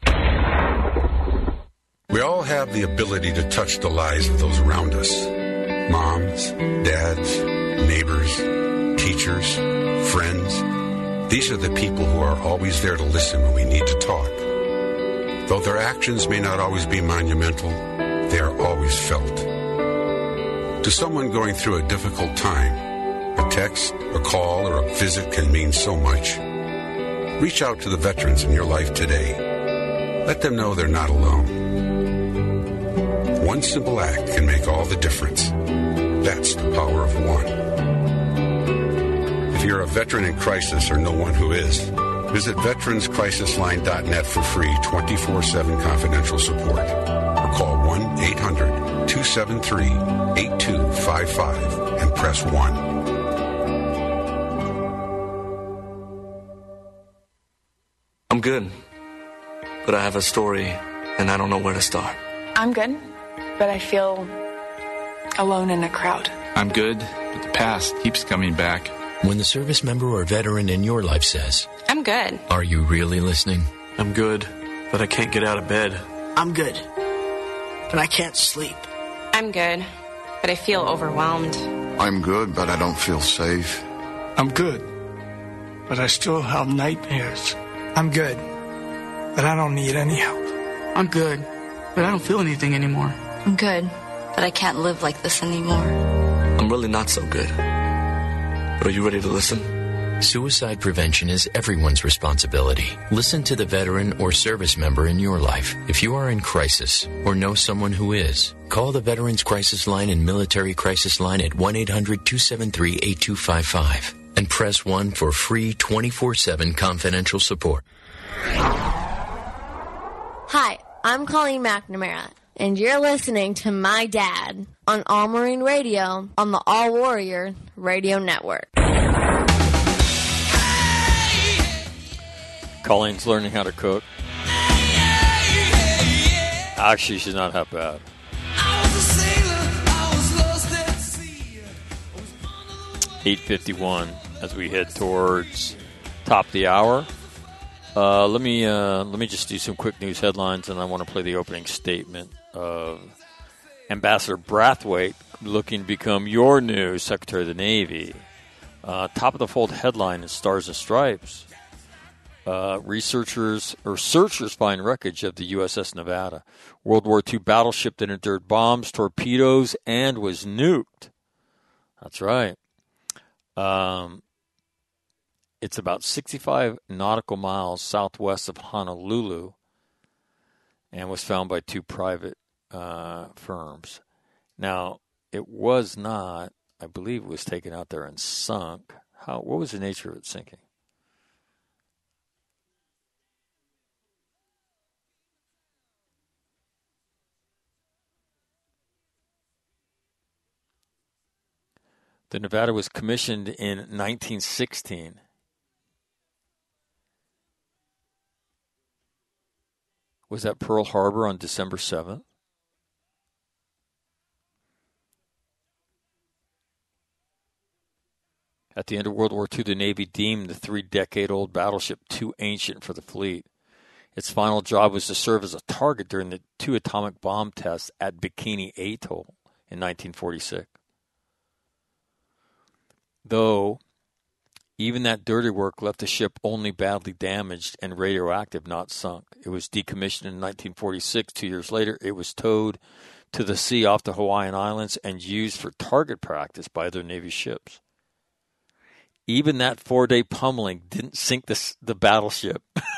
We all have the ability to touch the lives of those around us. Moms, dads, neighbors, teachers, friends. These are the people who are always there to listen when we need to talk. Though their actions may not always be monumental, they are always felt. To someone going through a difficult time, a text, a call, or a visit can mean so much. Reach out to the veterans in your life today. Let them know they're not alone. One simple act can make all the difference. That's the power of one. If you're a veteran in crisis or know one who is, visit veteranscrisisline.net for free 24/7 confidential support. Or call 1-800-273-8255 and press 1. I'm good, but I have a story and I don't know where to start. I'm good, but I feel alone in a crowd. I'm good, but the past keeps coming back. When the service member or veteran in your life says, I'm good. Are you really listening? I'm good, but I can't get out of bed. I'm good, but I can't sleep. I'm good, but I feel overwhelmed. I'm good, but I don't feel safe. I'm good, but I still have nightmares. I'm good, but I don't need any help. I'm good, but I don't feel anything anymore. I'm good, but I can't live like this anymore. I'm really not so good. But are you ready to listen? Suicide prevention is everyone's responsibility. Listen to the veteran or service member in your life. If you are in crisis or know someone who is, call the Veterans Crisis Line and Military Crisis Line at 1-800-273-8255 and press 1 for free 24/7 confidential support. Hi, I'm Colleen McNamara, and you're listening to my dad on All Marine Radio on the All Warrior Radio Network. Colleen's learning how to cook. Actually, she's not that bad. $8:51 as we head towards top of the hour. Let me just do some quick news headlines, and I want to play the opening statement of Ambassador Brathwaite looking to become your new Secretary of the Navy. Top of the fold headline is Stars and Stripes. Searchers find wreckage of the USS Nevada, World War II battleship that endured bombs, torpedoes, and was nuked. That's right. It's about 65 nautical miles southwest of Honolulu and was found by two private firms. Now, it was not, I believe it was taken out there and sunk. What was the nature of it sinking? The Nevada was commissioned in 1916. Was at Pearl Harbor on December 7th. At the end of World War II, the Navy deemed the 3-decade-old battleship too ancient for the fleet. Its final job was to serve as a target during the 2 atomic bomb tests at Bikini Atoll in 1946. Though, even that dirty work left the ship only badly damaged and radioactive, not sunk. It was decommissioned in 1946. 2 years later, it was towed to the sea off the Hawaiian Islands and used for target practice by other Navy ships. Even that 4-day pummeling didn't sink the battleship.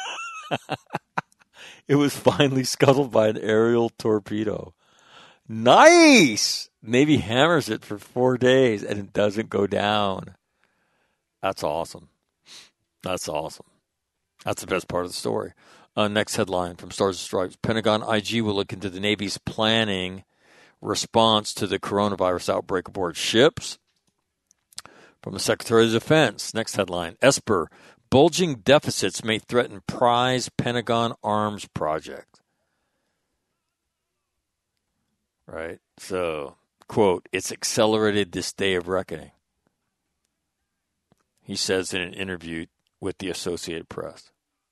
It was finally scuttled by an aerial torpedo. Nice! Navy hammers it for 4 days, and it doesn't go down. That's awesome. That's awesome. That's the best part of the story. Next headline from Stars and Stripes. Pentagon IG will look into the Navy's planning response to the coronavirus outbreak aboard ships. From the Secretary of Defense. Next headline. Esper. Bulging deficits may threaten prize Pentagon arms project. Right? So, quote, it's accelerated this day of reckoning. He says in an interview with the Associated Press.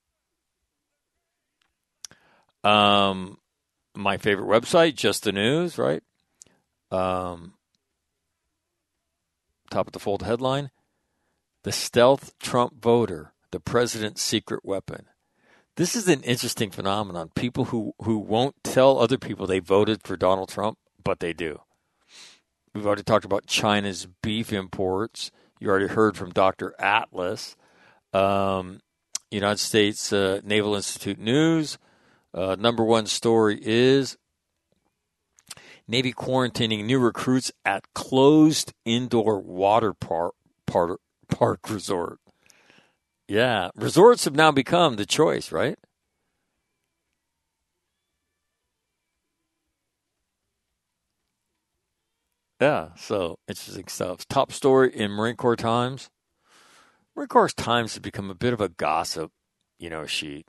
My favorite website, Just the News, right? Top of the fold headline. The stealth Trump voter, the president's secret weapon. This is an interesting phenomenon. People who won't tell other people they voted for Donald Trump, but they do. We've already talked about China's beef imports. You already heard from Dr. Atlas. United States Naval Institute News. Number one story is Navy quarantining new recruits at closed indoor water park resort. Yeah, resorts have now become the choice, right? Yeah, so interesting stuff. Top story in Marine Corps Times. Marine Corps Times has become a bit of a gossip, sheet.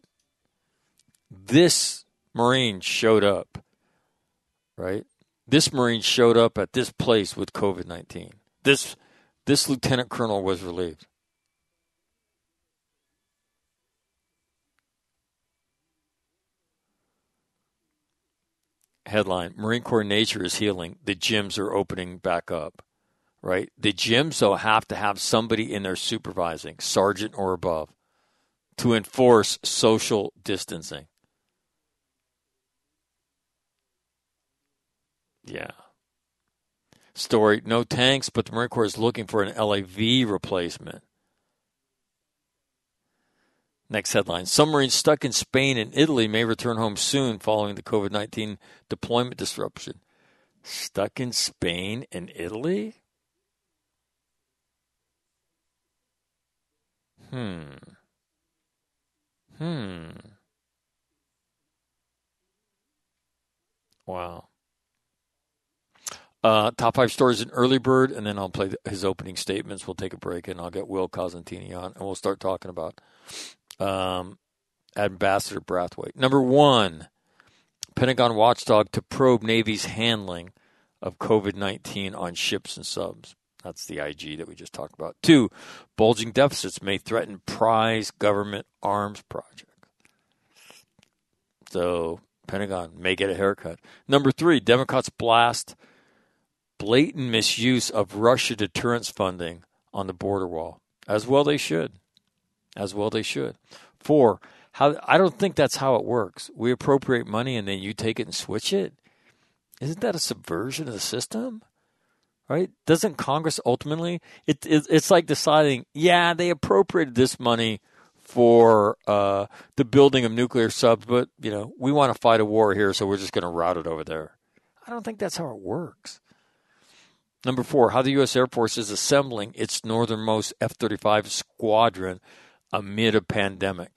This Marine showed up, right? This Marine showed up at this place with COVID-19. This lieutenant colonel was relieved. Headline, Marine Corps nature is healing. The gyms are opening back up, right? The gyms, though, have to have somebody in there supervising, sergeant or above, to enforce social distancing. Yeah. Story, no tanks, but the Marine Corps is looking for an LAV replacement. Next headline. Some Marines stuck in Spain and Italy may return home soon following the COVID-19 deployment disruption. Stuck in Spain and Italy? Wow. Top 5 stories in Early Bird, and then I'll play his opening statements. We'll take a break, and I'll get Will Cosentini on, and we'll start talking about Ambassador Brathwaite. Number 1, Pentagon watchdog to probe Navy's handling of COVID-19 on ships and subs. That's the IG that we just talked about. 2, bulging deficits may threaten prize government arms project. So Pentagon may get a haircut. Number 3, Democrats blast blatant misuse of Russia deterrence funding on the border wall. As well they should. 4, I don't think that's how it works. We appropriate money and then you take it and switch it. Isn't that a subversion of the system? Right? Doesn't Congress ultimately, it's like deciding, they appropriated this money for the building of nuclear subs, but, we want to fight a war here, so we're just going to route it over there. I don't think that's how it works. Number 4, how the U.S. Air Force is assembling its northernmost F-35 squadron amid a pandemic.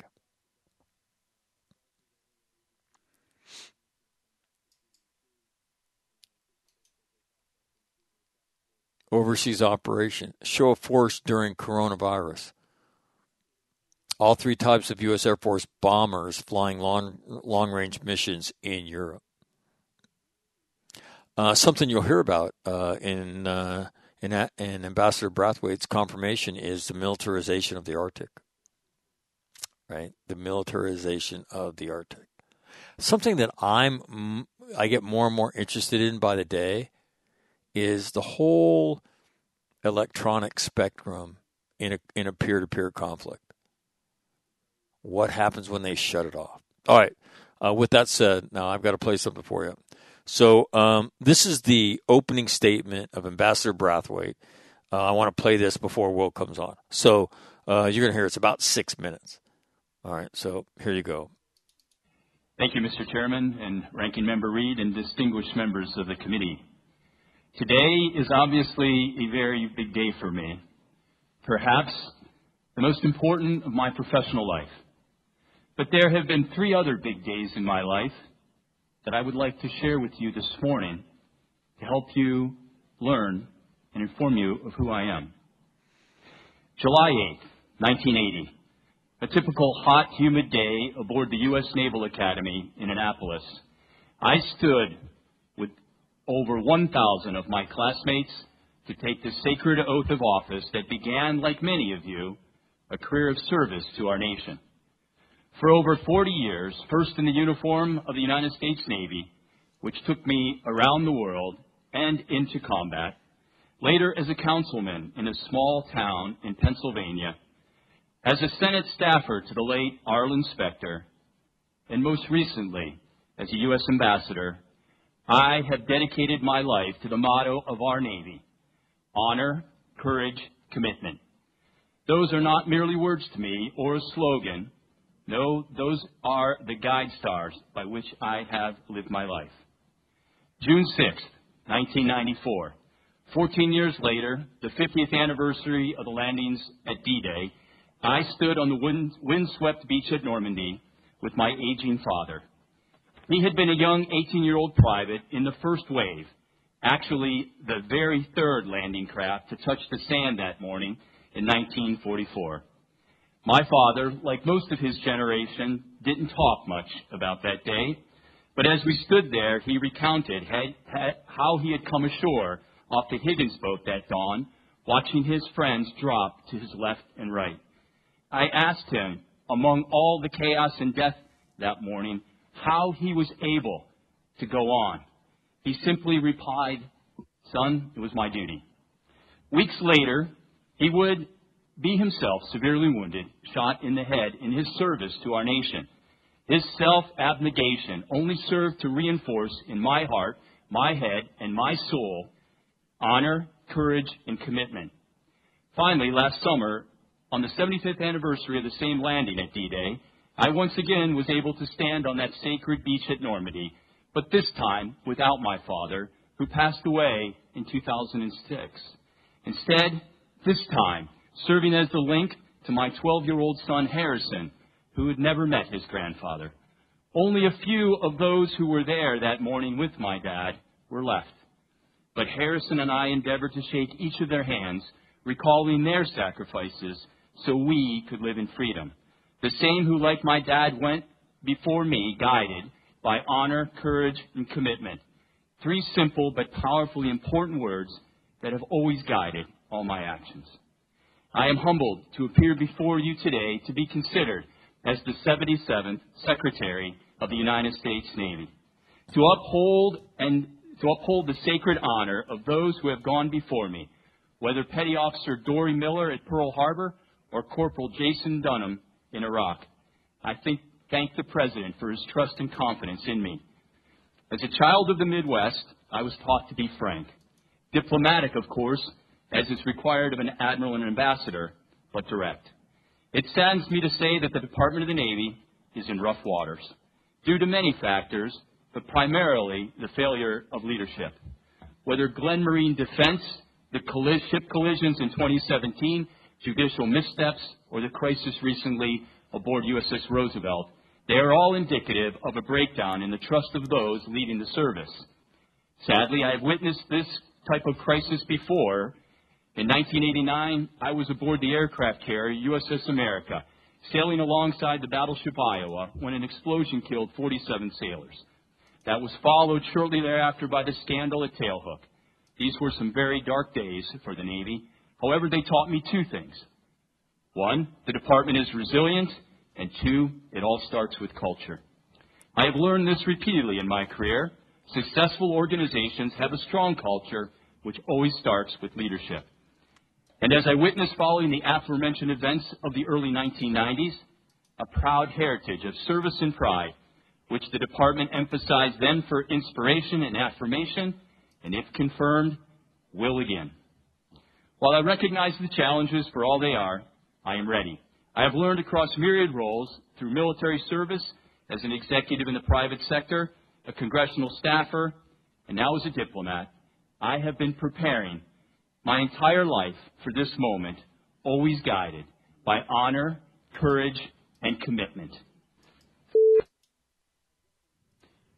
Overseas operation, show of force during coronavirus. All 3 types of U.S. Air Force bombers flying long-range missions in Europe. Something you'll hear about in Ambassador Brathwaite's confirmation is the militarization of the Arctic. Right? The militarization of the Arctic. Something that I get more and more interested in by the day is the whole electronic spectrum in a peer-to-peer conflict. What happens when they shut it off? All right. With that said, now I've got to play something for you. So this is the opening statement of Ambassador Brathwaite. I want to play this before Will comes on. So you're going to hear it's about 6 minutes. All right, so here you go. Thank you, Mr. Chairman and Ranking Member Reed and distinguished members of the committee. Today is obviously a very big day for me, perhaps the most important of my professional life. But there have been 3 other big days in my life that I would like to share with you this morning to help you learn and inform you of who I am. July 8th, 1980. A typical hot, humid day aboard the U.S. Naval Academy in Annapolis. I stood with over 1,000 of my classmates to take the sacred oath of office that began, like many of you, a career of service to our nation. For over 40 years, first in the uniform of the United States Navy, which took me around the world and into combat, later as a councilman in a small town in Pennsylvania, as a Senate staffer to the late Arlen Specter, and most recently as a U.S. ambassador, I have dedicated my life to the motto of our Navy: honor, courage, commitment. Those are not merely words to me or a slogan. No, those are the guide stars by which I have lived my life. June 6th, 1994. 14 years later, the 50th anniversary of the landings at D-Day, I stood on the windswept beach at Normandy with my aging father. He had been a young 18-year-old private in the first wave, actually the very third landing craft to touch the sand that morning in 1944. My father, like most of his generation, didn't talk much about that day, but as we stood there, he recounted how he had come ashore off the Higgins boat that dawn, watching his friends drop to his left and right. I asked him, among all the chaos and death that morning, how he was able to go on. He simply replied, "Son, it was my duty." Weeks later, he would be himself severely wounded, shot in the head in his service to our nation. His self-abnegation only served to reinforce in my heart, my head, and my soul honor, courage, and commitment. Finally, last summer, on the 75th anniversary of the same landing at D-Day, I once again was able to stand on that sacred beach at Normandy, but this time without my father, who passed away in 2006. Instead, this time, serving as the link to my 12-year-old son, Harrison, who had never met his grandfather. Only a few of those who were there that morning with my dad were left. But Harrison and I endeavored to shake each of their hands, recalling their sacrifices so we could live in freedom. The same who, like my dad, went before me, guided by honor, courage, and commitment. 3 simple but powerfully important words that have always guided all my actions. I am humbled to appear before you today to be considered as the 77th Secretary of the United States Navy, to uphold the sacred honor of those who have gone before me, whether Petty Officer Dory Miller at Pearl Harbor or Corporal Jason Dunham in Iraq. I thank the President for his trust and confidence in me. As a child of the Midwest, I was taught to be frank, diplomatic, of course, as is required of an admiral and an ambassador, but direct. It saddens me to say that the Department of the Navy is in rough waters, due to many factors, but primarily the failure of leadership. Whether Glenn Marine Defense, the ship collisions in 2017, judicial missteps, or the crisis recently aboard USS Roosevelt, they are all indicative of a breakdown in the trust of those leading the service. Sadly, I have witnessed this type of crisis before. In 1989, I was aboard the aircraft carrier USS America, sailing alongside the battleship Iowa when an explosion killed 47 sailors. That was followed shortly thereafter by the scandal at Tailhook. These were some very dark days for the Navy. However, they taught me 2 things. 1, the department is resilient, and 2, it all starts with culture. I have learned this repeatedly in my career. Successful organizations have a strong culture, which always starts with leadership. And as I witnessed following the aforementioned events of the early 1990s, a proud heritage of service and pride, which the department emphasized then for inspiration and affirmation, and if confirmed, will again. While I recognize the challenges for all they are, I am ready. I have learned across myriad roles through military service, as an executive in the private sector, a congressional staffer, and now as a diplomat. I have been preparing my entire life for this moment, always guided by honor, courage, and commitment.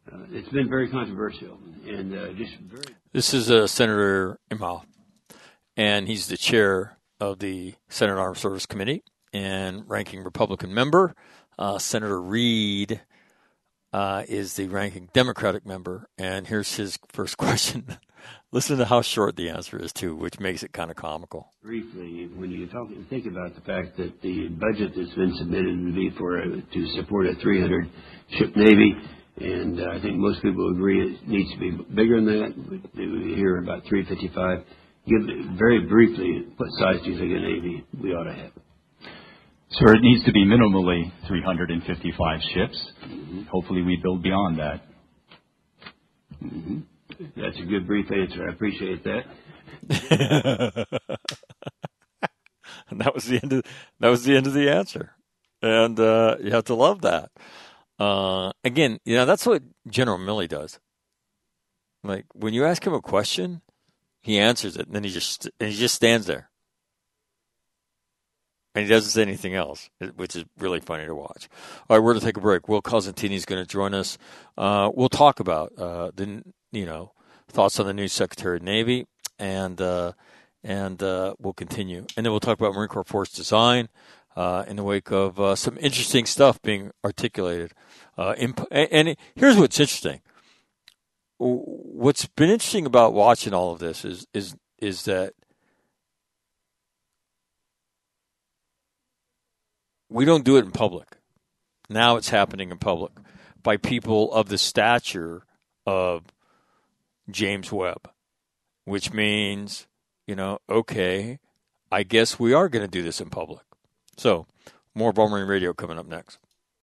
it's been very controversial and just very. This is Senator Imhoff, and he's the chair of the Senate Armed Services Committee and ranking Republican member. Senator Reid is the ranking Democratic member, and here's his first question. Listen to how short the answer is, too, which makes it kind of comical. Briefly, when you think about the fact that the budget that's been submitted would be to support a 300-ship Navy, and I think most people agree it needs to be bigger than that. We hear about 355. Very briefly, what size do you think a Navy we ought to have? Sir, it needs to be minimally 355 ships. Mm-hmm. Hopefully we build beyond that. Mm-hmm. That's a good brief answer. I appreciate that. And that was the end of the answer. And you have to love that. Again, that's what General Milley does. Like when you ask him a question, he answers it, and then he just stands there. And he doesn't say anything else, which is really funny to watch. All right, we're going to take a break. Will Cosentini is going to join us. We'll talk about thoughts on the new Secretary of the Navy, and we'll continue. And then we'll talk about Marine Corps Force Design in the wake of some interesting stuff being articulated. And here's what's interesting. What's been interesting about watching all of this is that we don't do it in public. Now it's happening in public by people of the stature of James Webb, which means, okay, I guess we are going to do this in public. So, more Ball Marine Radio coming up next.